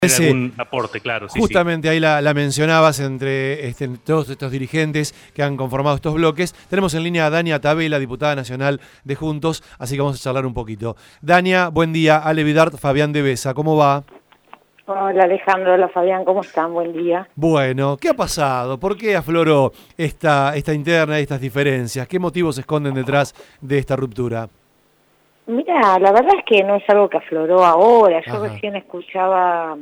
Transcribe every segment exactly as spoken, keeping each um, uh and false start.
Ese, algún aporte, claro. Sí, justamente sí. ahí la, la mencionabas entre este, todos estos dirigentes que han conformado estos bloques. Tenemos en línea a Dania Tabela, diputada nacional de Juntos, así que vamos a charlar un poquito. Dania, buen día. Ale Vidart, Fabián de Besa, ¿cómo va? Hola Alejandro, hola Fabián, ¿cómo están? Buen día. Bueno, ¿qué ha pasado? ¿Por qué afloró esta, esta interna y estas diferencias? ¿Qué motivos se esconden detrás de esta ruptura? Mira, la verdad es que no es algo que afloró ahora. Yo Ajá. recién escuchaba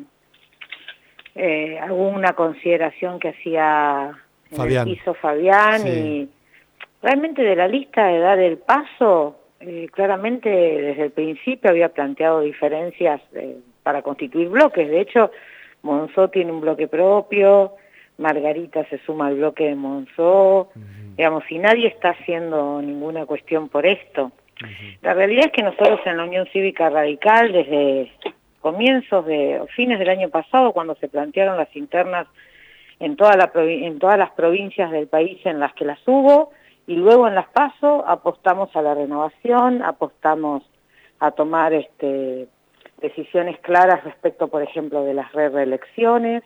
eh, alguna consideración que hacía en Fabián. el piso Fabián, Sí. y realmente de la lista de dar el paso, eh, claramente desde el principio había planteado diferencias eh, para constituir bloques. De hecho, Monzó tiene un bloque propio, Margarita se suma al bloque de Monzó, uh-huh. digamos, y nadie está haciendo ninguna cuestión por esto. Uh-huh. La realidad es que nosotros en la Unión Cívica Radical, desde comienzos de fines del año pasado, cuando se plantearon las internas en, toda la, en todas las provincias del país en las que las hubo, y luego en las PASO, apostamos a la renovación, apostamos a tomar este, decisiones claras respecto, por ejemplo, de las re-reelecciones,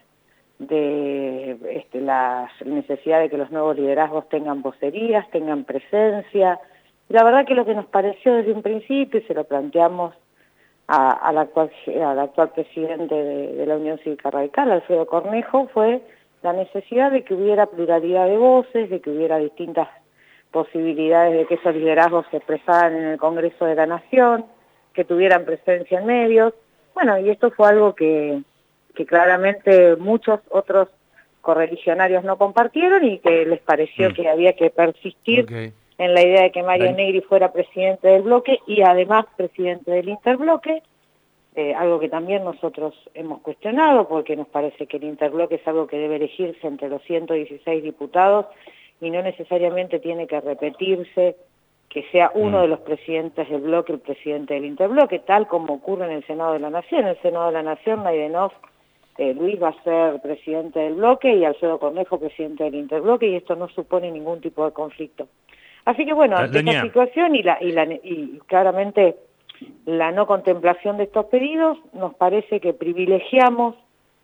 de este, la necesidad de que los nuevos liderazgos tengan vocerías, tengan presencia. La verdad que lo que nos pareció desde un principio, y se lo planteamos a, a la actual, al actual presidente de, de la Unión Cívica Radical, Alfredo Cornejo, fue la necesidad de que hubiera pluralidad de voces, de que hubiera distintas posibilidades de que esos liderazgos se expresaran en el Congreso de la Nación, que tuvieran presencia en medios. Bueno, y esto fue algo que, que claramente muchos otros correligionarios no compartieron y que les pareció mm. que había que persistir okay. en la idea de que Mario Ahí. Negri fuera presidente del bloque y además presidente del interbloque, eh, algo que también nosotros hemos cuestionado porque nos parece que el interbloque es algo que debe elegirse entre los ciento dieciséis diputados y no necesariamente tiene que repetirse que sea uno mm. de los presidentes del bloque el presidente del interbloque, tal como ocurre en el Senado de la Nación. En el Senado de la Nación, Naidenov, eh, Luis va a ser presidente del bloque y Alfredo Cornejo presidente del interbloque, y esto no supone ningún tipo de conflicto. Así que bueno, ante esta situación y, la, y, la, y claramente la no contemplación de estos pedidos, nos parece que privilegiamos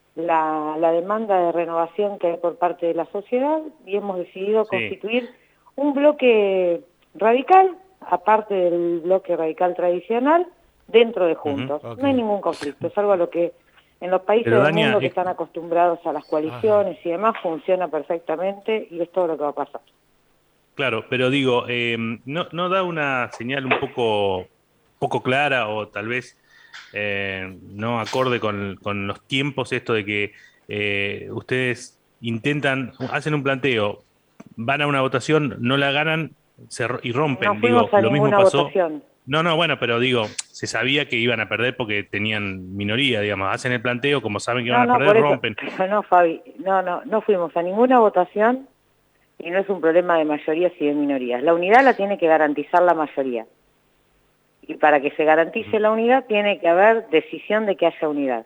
la, la demanda de renovación que hay por parte de la sociedad y hemos decidido sí. constituir un bloque radical, aparte del bloque radical tradicional, dentro de Juntos. Uh-huh. Okay. No hay ningún conflicto, es algo a lo que en los países Pero, del Dania, mundo que es... están acostumbrados a las coaliciones Ajá. y demás, funciona perfectamente y es todo lo que va a pasar. Claro, pero digo, eh, ¿no, ¿no da una señal un poco, poco clara o tal vez eh, no acorde con, con los tiempos esto de que eh, ustedes intentan, hacen un planteo, van a una votación, no la ganan se, y rompen? No fuimos digo, a lo mismo ninguna pasó. votación. No, no, bueno, pero digo, se sabía que iban a perder porque tenían minoría, digamos, hacen el planteo, como saben que no, van no, a perder, por eso, rompen. No, Fabi, no, no, no fuimos a ninguna votación y no es un problema de mayorías y de minorías. La unidad la tiene que garantizar la mayoría. Y para que se garantice uh-huh. la unidad tiene que haber decisión de que haya unidad.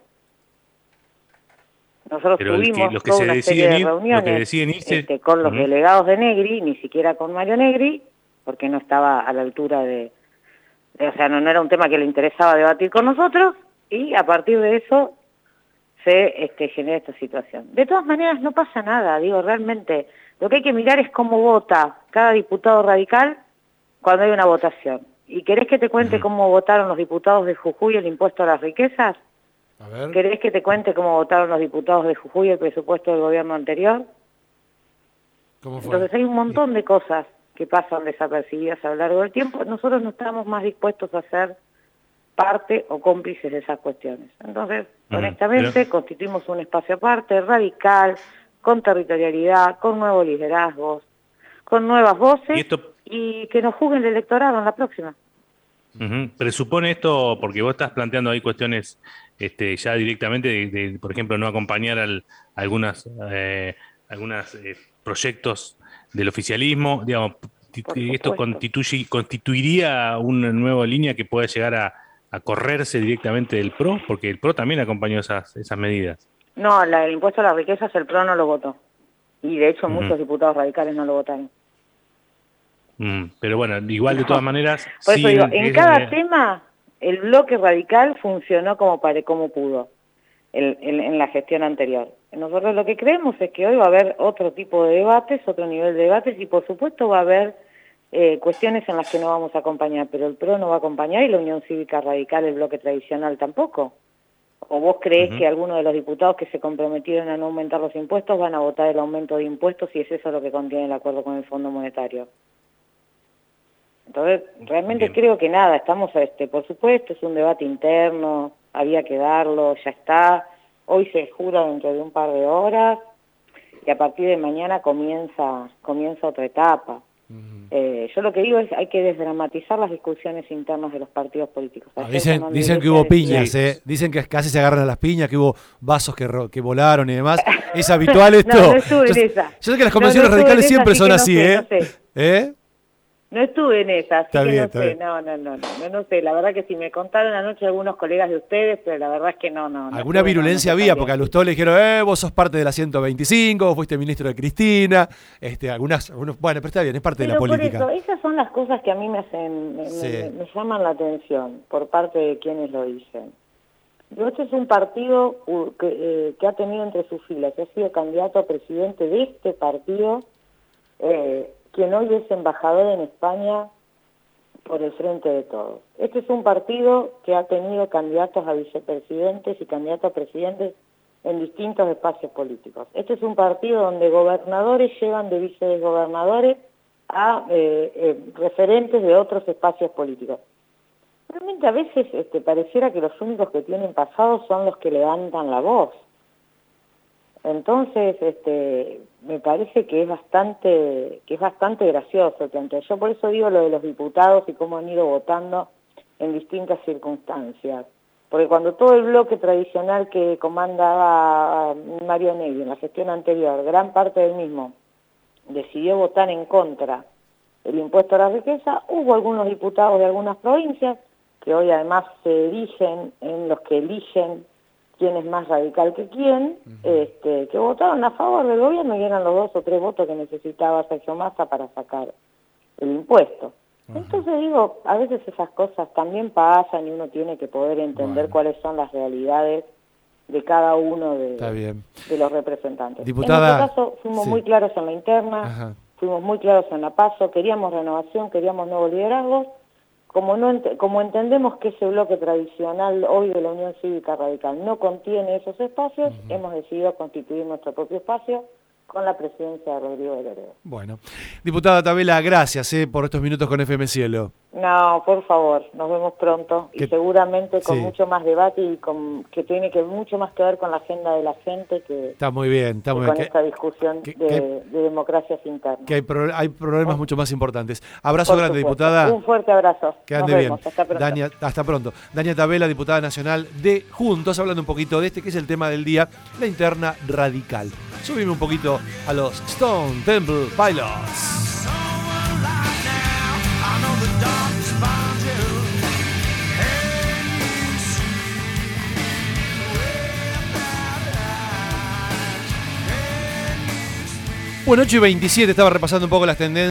Nosotros Pero tuvimos que, toda una serie de ir, reuniones irse... este, con los uh-huh. delegados de Negri, ni siquiera con Mario Negri, porque no estaba a la altura de... de o sea, no, no era un tema que le interesaba debatir con nosotros, y a partir de eso se este, genera esta situación. De todas maneras, no pasa nada, digo, realmente, lo que hay que mirar es cómo vota cada diputado radical cuando hay una votación. ¿Y querés que te cuente uh-huh. cómo votaron los diputados de Jujuy el impuesto a las riquezas? A ver. ¿Querés que te cuente cómo votaron los diputados de Jujuy el presupuesto del gobierno anterior? ¿Cómo fue? Entonces hay un montón de cosas que pasan desapercibidas a lo largo del tiempo. Nosotros no estamos más dispuestos a ser parte o cómplices de esas cuestiones. Entonces, uh-huh. honestamente, Pero... constituimos un espacio aparte, radical, con territorialidad, con nuevos liderazgos, con nuevas voces, y, esto... y que nos juzguen el electorado en la próxima. Uh-huh. Presupone esto, porque vos estás planteando ahí cuestiones este, ya directamente de, de, por ejemplo, no acompañar al, algunas, eh, algunas eh, proyectos del oficialismo, digamos, esto constituye, constituiría una nueva línea que pueda llegar a, a correrse directamente del P R O, porque el P R O también acompañó esas, esas medidas. No, la, el impuesto a las riquezas el P R O no lo votó, y de hecho uh-huh. muchos diputados radicales no lo votaron. Mm, pero bueno, igual de todas maneras... Por eso sí, digo, en es, cada eh... tema el bloque radical funcionó como, para, como pudo. en, en, en la gestión anterior. Nosotros lo que creemos es que hoy va a haber otro tipo de debates, otro nivel de debates, y por supuesto va a haber eh, cuestiones en las que no vamos a acompañar, pero el P R O no va a acompañar y la Unión Cívica Radical, el bloque tradicional, tampoco. ¿O vos creés uh-huh. que algunos de los diputados que se comprometieron a no aumentar los impuestos van a votar el aumento de impuestos si es eso lo que contiene el acuerdo con el Fondo Monetario? Entonces, realmente Bien. creo que nada, estamos, este, por supuesto, es un debate interno, había que darlo, ya está. Hoy se jura dentro de un par de horas y a partir de mañana comienza, comienza otra etapa. Uh-huh. Eh, yo lo que digo es hay que desdramatizar las discusiones internas de los partidos políticos. Ah, dicen dicen que hubo piñas, eh. dicen que casi se agarran a las piñas, que hubo vasos que, ro- que volaron y demás. ¿Es habitual esto? no, no estuve yo, en esa. Yo sé que las convenciones no, no radicales esa, siempre son no así, sé, ¿eh? No, sé. ¿Eh? No estuve en esa, así está que bien, no está sé, bien. no, no, no, no, no sé, la verdad que si me contaron anoche algunos colegas de ustedes, pero la verdad es que no, no. Alguna no virulencia no, no había, porque a Lustó le dijeron, eh, vos sos parte de la ciento veinticinco, vos fuiste ministro de Cristina, este, algunas, algunos, bueno, pero está bien, es parte pero de la política. Por eso, esas son las cosas que a mí me hacen, me, sí. me, me llaman la atención por parte de quienes lo dicen. Yo, este es un partido que, eh, que ha tenido entre sus filas, que ha sido candidato a presidente de este partido, eh, quien hoy es embajador en España por el Frente de Todos. Este es un partido que ha tenido candidatos a vicepresidentes y candidatos a presidentes en distintos espacios políticos. Este es un partido donde gobernadores llevan de vicegobernadores a eh, eh, referentes de otros espacios políticos. Realmente a veces este, pareciera que los únicos que tienen pasado son los que levantan la voz. Entonces, este, me parece que es bastante, que es bastante gracioso el planteo. Yo por eso digo lo de los diputados y cómo han ido votando en distintas circunstancias. Porque cuando todo el bloque tradicional que comandaba Mario Negri en la gestión anterior, gran parte del mismo, decidió votar en contra del impuesto a la riqueza, hubo algunos diputados de algunas provincias que hoy además se erigen en los que eligen quién es más radical que quién, uh-huh. este, que votaron a favor del gobierno y eran los dos o tres votos que necesitaba Sergio Massa para sacar el impuesto. Uh-huh. Entonces digo, a veces esas cosas también pasan y uno tiene que poder entender bueno. cuáles son las realidades de cada uno de, de los representantes. Diputada, en este caso fuimos sí. muy claros en la interna, Ajá. fuimos muy claros en la PASO, queríamos renovación, queríamos nuevos liderazgos. Como, no ent- como entendemos que ese bloque tradicional hoy de la Unión Cívica Radical no contiene esos espacios, uh-huh. hemos decidido constituir nuestro propio espacio con la presidencia de Rodrigo de Loredo. Bueno, diputada Tabela, gracias eh, por estos minutos con F M Cielo. No, por favor, nos vemos pronto y seguramente con sí. mucho más debate y con que tiene que mucho más que ver con la agenda de la gente que, está muy bien, está que muy con bien. esta discusión que, de, que, de democracias internas. Que hay, pro, hay problemas ¿no? mucho más importantes. Abrazo por grande, supuesto. Diputada. Un fuerte abrazo. Que ande nos bien. Vemos. Hasta pronto. Dania, hasta pronto. Dania Tabela, diputada nacional de Juntos, hablando un poquito de este que es el tema del día, la interna radical. Subime un poquito a los Stone Temple Pilots. Bueno, ocho y veintisiete, estaba repasando un poco las tendencias.